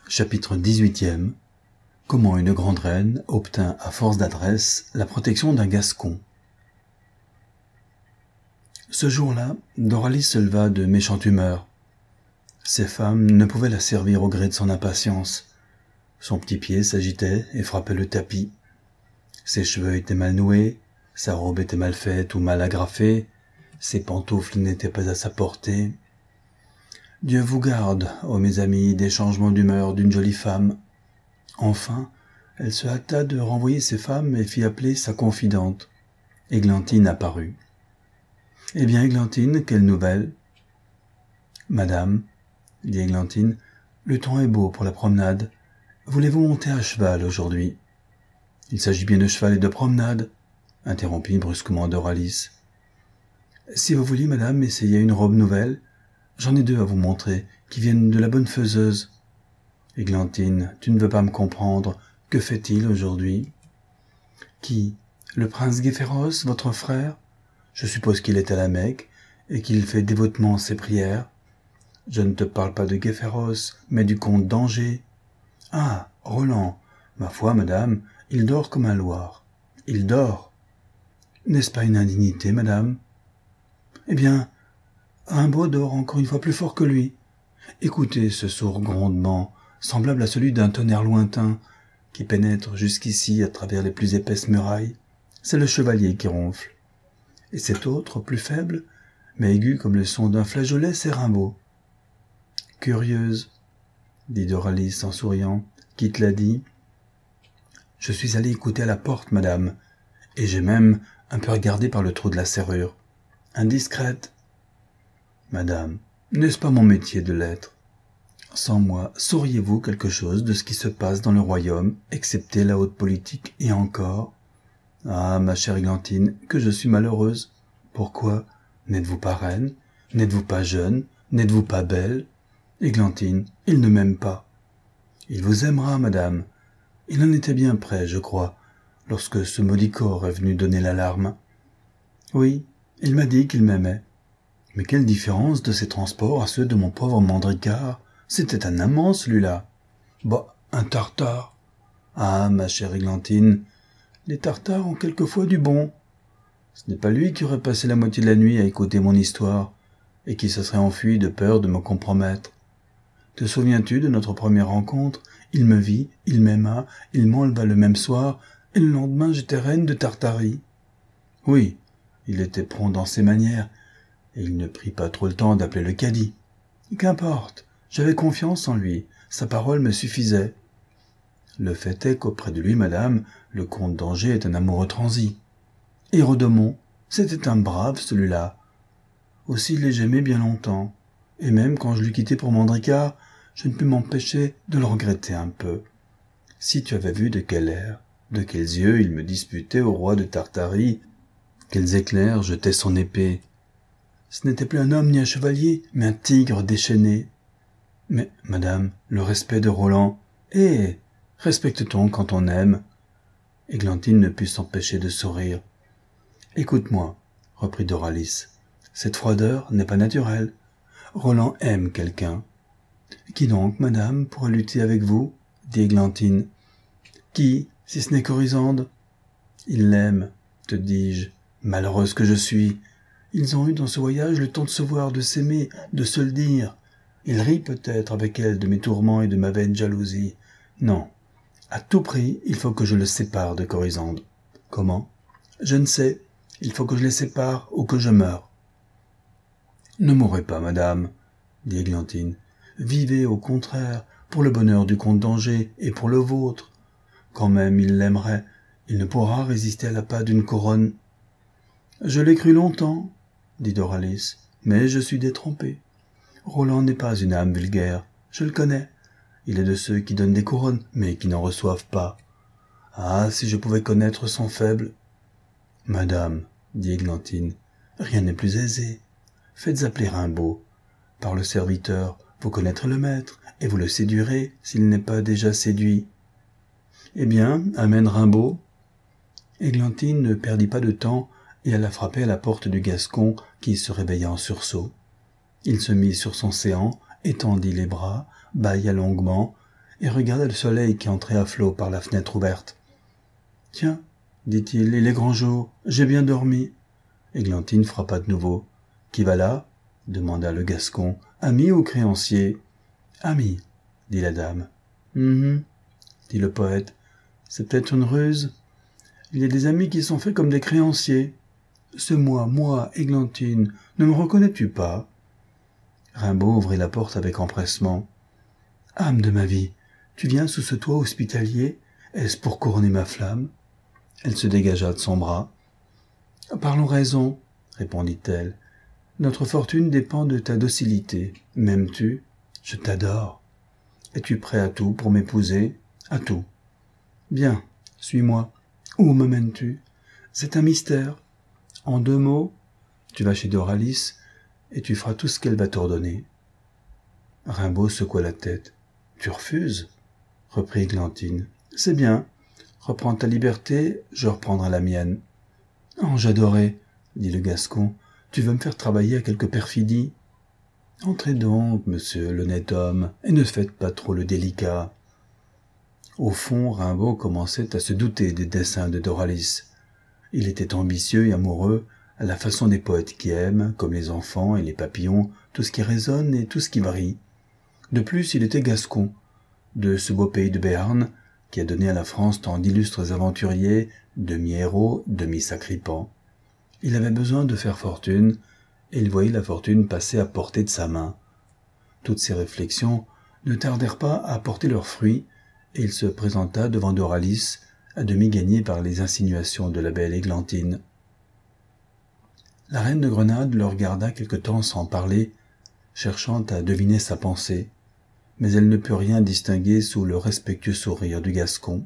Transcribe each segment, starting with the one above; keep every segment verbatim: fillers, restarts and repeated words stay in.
Chapitre dix-huitième. Comment une grande reine obtint à force d'adresse la protection d'un Gascon. Ce jour-là, Doralis se leva de méchante humeur. Ses femmes ne pouvaient la servir au gré de son impatience. Son petit pied s'agitait et frappait le tapis. Ses cheveux étaient mal noués, sa robe était mal faite ou mal agrafée, ses pantoufles n'étaient pas à sa portée. Dieu vous garde, ô mes amis, des changements d'humeur d'une jolie femme. Enfin, elle se hâta de renvoyer ses femmes et fit appeler sa confidente. Églantine apparut. « Eh bien, Églantine, quelle nouvelle ?»« Madame, dit Églantine, le temps est beau pour la promenade. Voulez-vous monter à cheval aujourd'hui ?»« Il s'agit bien de cheval et de promenade, » interrompit brusquement Doralis. « Si vous voulez, madame, essayer une robe nouvelle, j'en ai deux à vous montrer, qui viennent de la bonne faiseuse. »« Églantine, tu ne veux pas me comprendre. Que fait-il aujourd'hui ?»« Qui ? Le prince Guéphéros, votre frère ? Je suppose qu'il est à la Mecque et qu'il fait dévotement ses prières. Je ne te parle pas de Guéphéros, mais du comte d'Angers. Ah, Roland, ma foi, madame, il dort comme un loir. Il dort. N'est-ce pas une indignité, madame ? Eh bien, Rimbaud dort encore une fois plus fort que lui. Écoutez ce sourd grondement, semblable à celui d'un tonnerre lointain, qui pénètre jusqu'ici à travers les plus épaisses murailles. C'est le chevalier qui ronfle. Et cet autre, plus faible, mais aigu comme le son d'un flageolet, c'est Rimbaud. « Curieuse, » dit Doralis en souriant, qui te l'a dit. « Je suis allé écouter à la porte, madame, et j'ai même un peu regardé par le trou de la serrure. Indiscrète. Madame, n'est-ce pas mon métier de l'être ? Sans moi, sauriez-vous quelque chose de ce qui se passe dans le royaume, excepté la haute politique, et encore ? Ah, ma chère Églantine, que je suis malheureuse. Pourquoi ? N'êtes-vous pas reine ? N'êtes-vous pas jeune ? N'êtes-vous pas belle ? Églantine, il ne m'aime pas. Il vous aimera, madame. Il en était bien près, je crois, lorsque ce maudit corps est venu donner l'alarme. Oui, il m'a dit qu'il m'aimait. Mais quelle différence de ses transports à ceux de mon pauvre Mandricard. C'était un amant, celui-là. Bah, un tartare. Ah, ma chère Églantine, les tartares ont quelquefois du bon. Ce n'est pas lui qui aurait passé la moitié de la nuit à écouter mon histoire, et qui se serait enfui de peur de me compromettre. Te souviens-tu de notre première rencontre ? Il me vit, il m'aima, il m'enleva le même soir, et le lendemain j'étais reine de Tartarie. Oui, il était prompt dans ses manières, et il ne prit pas trop le temps d'appeler le cadi. Qu'importe, j'avais confiance en lui, sa parole me suffisait. Le fait est qu'auprès de lui, madame, le comte d'Angers est un amoureux transi. Et Redemont, c'était un brave, celui-là. Aussi l'ai-je aimé bien longtemps, et même quand je l'eus quitté pour Mandricard, je ne pus m'empêcher de le regretter un peu. Si tu avais vu de quel air, de quels yeux il me disputait au roi de Tartarie, quels éclairs jetait son épée. Ce n'était plus un homme ni un chevalier, mais un tigre déchaîné. Mais, madame, le respect de Roland, eh, respecte-t-on quand on aime ? Églantine ne put s'empêcher de sourire. « Écoute-moi, » reprit Doralis, « cette froideur n'est pas naturelle. Roland aime quelqu'un. »« Qui donc, madame, pourrait lutter avec vous ?» dit Églantine. « Qui, si ce n'est qu'Orisande ? » ?»« Il l'aime, te dis-je, malheureuse que je suis. Ils ont eu dans ce voyage le temps de se voir, de s'aimer, de se le dire. Il rit peut-être avec elle de mes tourments et de ma vaine jalousie. Non, à tout prix, il faut que je le sépare de Corisande. Comment ? Je ne sais. Il faut que je les sépare ou que je meure. Ne mourrez pas, madame, dit Églantine. Vivez, au contraire, pour le bonheur du comte d'Angers et pour le vôtre. Quand même il l'aimerait, il ne pourra résister à l'appât d'une couronne. Je l'ai cru longtemps, dit Doralis, mais je suis détrompé. Roland n'est pas une âme vulgaire, je le connais. Il est de ceux qui donnent des couronnes, mais qui n'en reçoivent pas. Ah, si je pouvais connaître son faible. Madame, dit Églantine, rien n'est plus aisé. Faites appeler Rimbaud. Par le serviteur, vous connaîtrez le maître, et vous le séduirez s'il n'est pas déjà séduit. Eh bien, amène Rimbaud. Églantine ne perdit pas de temps et alla frapper à la porte du Gascon qui se réveilla en sursaut. Il se mit sur son séant, étendit les bras, bâilla longuement, et regarda le soleil qui entrait à flot par la fenêtre ouverte. « Tiens, dit-il, il est grand jour, j'ai bien dormi. » Églantine frappa de nouveau. « Qui va là ?» demanda le Gascon. « Ami ou créancier ?»« Ami, dit la dame. Hum, dit le poète. C'est peut-être une ruse. Il y a des amis qui sont faits comme des créanciers. C'est moi, moi, Églantine, ne me reconnais-tu pas ?» Rimbaud ouvrit la porte avec empressement. « Âme de ma vie, tu viens sous ce toit hospitalier, est-ce pour couronner ma flamme ?» Elle se dégagea de son bras. « Parlons raison, répondit-elle. Notre fortune dépend de ta docilité. M'aimes-tu ? Je t'adore. Es-tu prêt à tout pour m'épouser ? À tout. Bien, suis-moi. Où me mènes-tu ? C'est un mystère. En deux mots, tu vas chez Doralis et tu feras tout ce qu'elle va t'ordonner. » Rimbaud secoua la tête. « Tu refuses ? » reprit Églantine. « C'est bien. Reprends ta liberté, je reprendrai la mienne. »« Oh, j'adorais, dit le Gascon. Tu veux me faire travailler à quelque perfidie ? Entrez donc, monsieur l'honnête homme, et ne faites pas trop le délicat. » Au fond, Rimbaud commençait à se douter des desseins de Doralis. Il était ambitieux et amoureux, à la façon des poètes qui aiment, comme les enfants et les papillons, tout ce qui résonne et tout ce qui varie. De plus, il était gascon, de ce beau pays de Béarn, qui a donné à la France tant d'illustres aventuriers, demi-héros, demi-sacripants. Il avait besoin de faire fortune, et il voyait la fortune passer à portée de sa main. Toutes ces réflexions ne tardèrent pas à porter leurs fruits, et il se présenta devant Doralis, à demi gagné par les insinuations de la belle Églantine. La reine de Grenade le regarda quelque temps sans parler, cherchant à deviner sa pensée, mais elle ne put rien distinguer sous le respectueux sourire du Gascon.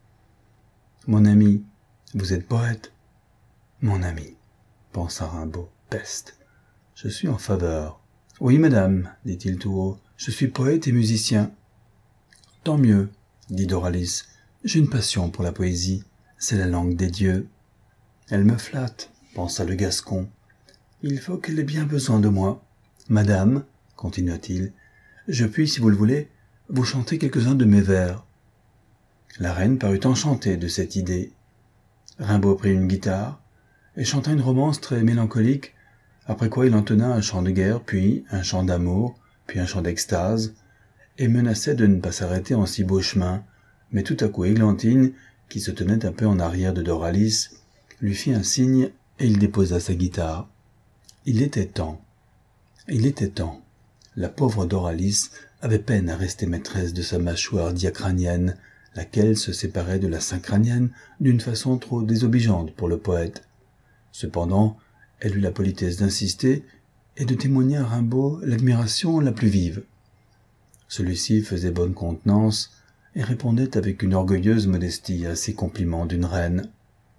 « Mon ami, vous êtes poète ?»« Mon ami, pensa Rimbaud, peste, je suis en faveur. »« Oui, madame, dit-il tout haut, je suis poète et musicien. »« Tant mieux, dit Doralis, j'ai une passion pour la poésie, c'est la langue des dieux. »« Elle me flatte, pensa le Gascon. Il faut qu'elle ait bien besoin de moi. Madame, continua-t-il, je puis, si vous le voulez, vous chanter quelques-uns de mes vers. » La reine parut enchantée de cette idée. Rimbaud prit une guitare et chanta une romance très mélancolique, après quoi il entonna un chant de guerre, puis un chant d'amour, puis un chant d'extase, et menaçait de ne pas s'arrêter en si beau chemin, mais tout à coup Églantine, qui se tenait un peu en arrière de Doralis, lui fit un signe et il déposa sa guitare. Il était temps. Il était temps. La pauvre Doralis avait peine à rester maîtresse de sa mâchoire diacranienne, laquelle se séparait de la syncranienne d'une façon trop désobligeante pour le poète. Cependant, elle eut la politesse d'insister et de témoigner à Rimbaud l'admiration la plus vive. Celui-ci faisait bonne contenance et répondait avec une orgueilleuse modestie à ces compliments d'une reine.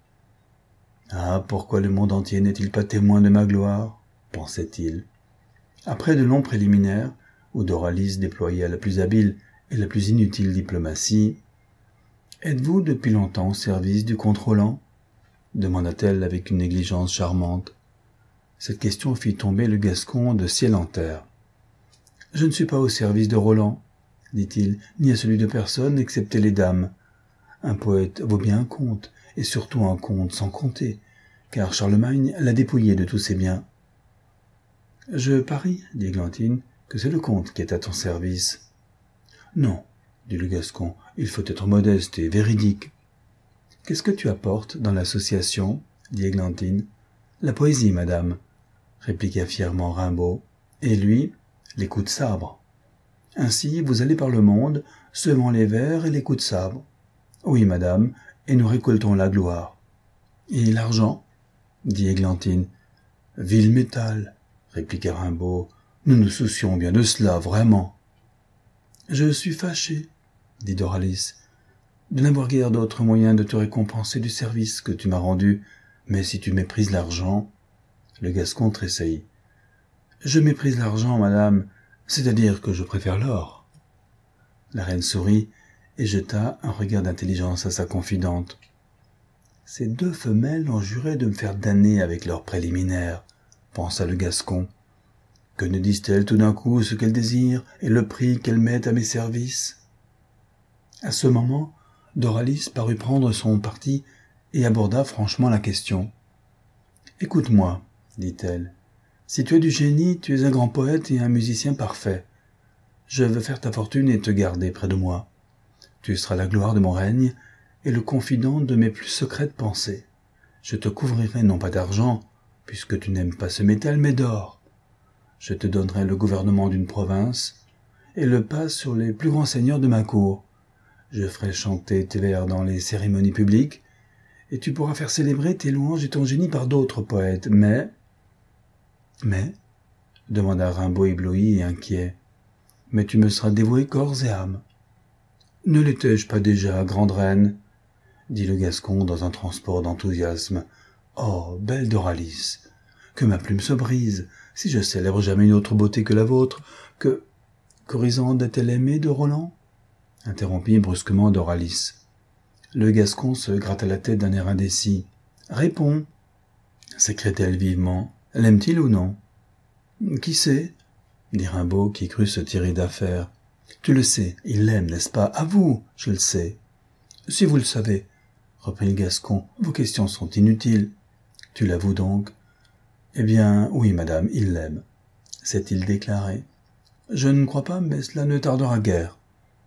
« Ah, pourquoi le monde entier n'est-il pas témoin de ma gloire ?» pensait-il. Après de longs préliminaires, où Doralis déploya la plus habile et la plus inutile diplomatie, « Êtes-vous depuis longtemps au service du comte Roland ?» demanda-t-elle avec une négligence charmante. Cette question fit tomber le Gascon de ciel en terre. « Je ne suis pas au service de Roland, dit-il, ni à celui de personne excepté les dames. Un poète vaut bien un conte, et surtout un conte sans compter, car Charlemagne l'a dépouillé de tous ses biens. »« Je parie, dit Églantine, que c'est le comte qui est à ton service. »« Non, dit le Gascon, il faut être modeste et véridique. »« Qu'est-ce que tu apportes dans l'association ?» dit Églantine. « La poésie, madame, » répliqua fièrement Rimbaud, « et lui, les coups de sabre. Ainsi, vous allez par le monde, semant les vers et les coups de sabre. Oui, madame, et nous récoltons la gloire. »« Et l'argent ?» dit Églantine. « Vil métal, » répliqua Rimbaud, « nous nous soucions bien de cela, vraiment. »« Je suis fâché, » dit Doralis, « de n'avoir guère d'autre moyen de te récompenser du service que tu m'as rendu, mais si tu méprises l'argent... » Le Gascon tressaillit. « Je méprise l'argent, madame, c'est-à-dire que je préfère l'or. » La reine sourit et jeta un regard d'intelligence à sa confidente. « Ces deux femelles ont juré de me faire damner avec leurs préliminaires, » pensa le Gascon. « Que ne disent-elles tout d'un coup ce qu'elles désirent et le prix qu'elles mettent à mes services ?» À ce moment, Doralis parut prendre son parti et aborda franchement la question. « Écoute-moi, dit-elle. Si tu es du génie, tu es un grand poète et un musicien parfait. Je veux faire ta fortune et te garder près de moi. Tu seras la gloire de mon règne et le confident de mes plus secrètes pensées. Je te couvrirai non pas d'argent, puisque tu n'aimes pas ce métal, mais d'or. Je te donnerai le gouvernement d'une province et le pas sur les plus grands seigneurs de ma cour. Je ferai chanter tes vers dans les cérémonies publiques, et tu pourras faire célébrer tes louanges et ton génie par d'autres poètes. Mais... »« Mais » demanda Rimbaud ébloui et inquiet. « Mais tu me seras dévoué corps et âme. »« Ne l'étais-je pas déjà, grande reine ?» dit le Gascon dans un transport d'enthousiasme. « Oh, belle Doralis, que ma plume se brise, si je célèbre jamais une autre beauté que la vôtre, que... Corisande est-elle aimée de Roland ?» interrompit brusquement Doralis. Le Gascon se gratta la tête d'un air indécis. « Réponds » s'écria-t-elle vivement. « L'aime-t-il ou non ?»« Qui sait ?» dit Rimbaud, qui crut se tirer d'affaire. « Tu le sais, il l'aime, n'est-ce pas? À vous, je le sais. »« Si vous le savez, » reprit le Gascon, « vos questions sont inutiles. »« Tu l'avoues donc ?»« Eh bien, oui, madame, il l'aime. » s'est-il déclaré. « Je ne crois pas, mais cela ne tardera guère. »« Oh !»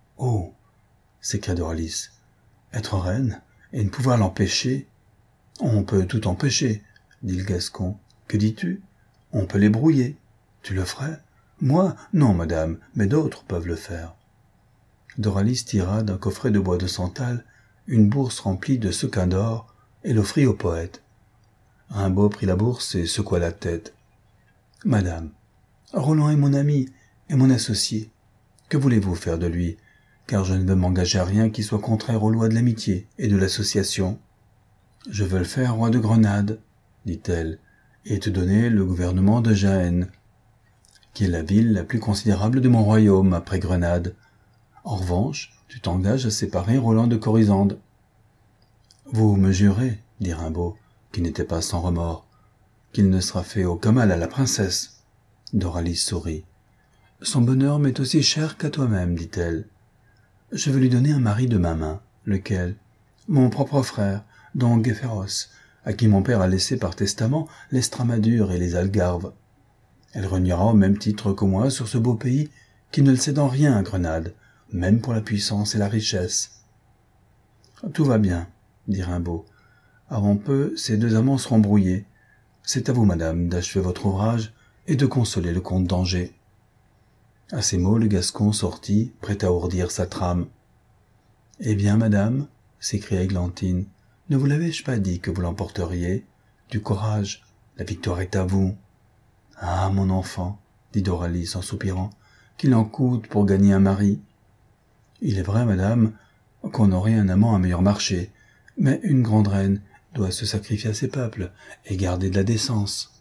s'écria Doralis. « Être reine et ne pouvoir l'empêcher ?»« On peut tout empêcher, » dit le Gascon. « Que dis-tu ? On peut les brouiller. Tu le ferais ? Moi, non, madame, mais d'autres peuvent le faire. » Doralis tira d'un coffret de bois de santal une bourse remplie de sequins d'or et l'offrit au poète. Rimbaud prit la bourse et secoua la tête. « Madame, Roland est mon ami et mon associé. Que voulez-vous faire de lui ? Car je ne veux m'engager à rien qui soit contraire aux lois de l'amitié et de l'association. Je veux le faire roi de Grenade, dit-elle, et te donner le gouvernement de Jaën, qui est la ville la plus considérable de mon royaume après Grenade. En revanche, tu t'engages à séparer Roland de Corisande. »« Vous me jurez, dit Rimbaud, qui n'était pas sans remords, qu'il ne sera fait aucun mal à la princesse. » Doralis sourit. « Son bonheur m'est aussi cher qu'à toi-même, dit-elle. Je veux lui donner un mari de ma main. Lequel ? Mon propre frère, don Guéphéros, à qui mon père a laissé par testament l'Estramadure et les Algarves. Elle reniera au même titre que moi sur ce beau pays qui ne le cède en rien à Grenade, même pour la puissance et la richesse. »« Tout va bien, dit Rimbaud. Avant peu, ces deux amants seront brouillés. C'est à vous, madame, d'achever votre ouvrage et de consoler le comte d'Angers. » À ces mots, le Gascon sortit, prêt à ourdir sa trame. « Eh bien, madame, s'écria Églantine, ne vous l'avais-je pas dit que vous l'emporteriez ? Du courage, la victoire est à vous. »« Ah, mon enfant, dit Doralis en soupirant, qu'il en coûte pour gagner un mari. Il est vrai, madame, qu'on aurait un amant à meilleur marché, mais une grande reine doit se sacrifier à ses peuples et garder de la décence.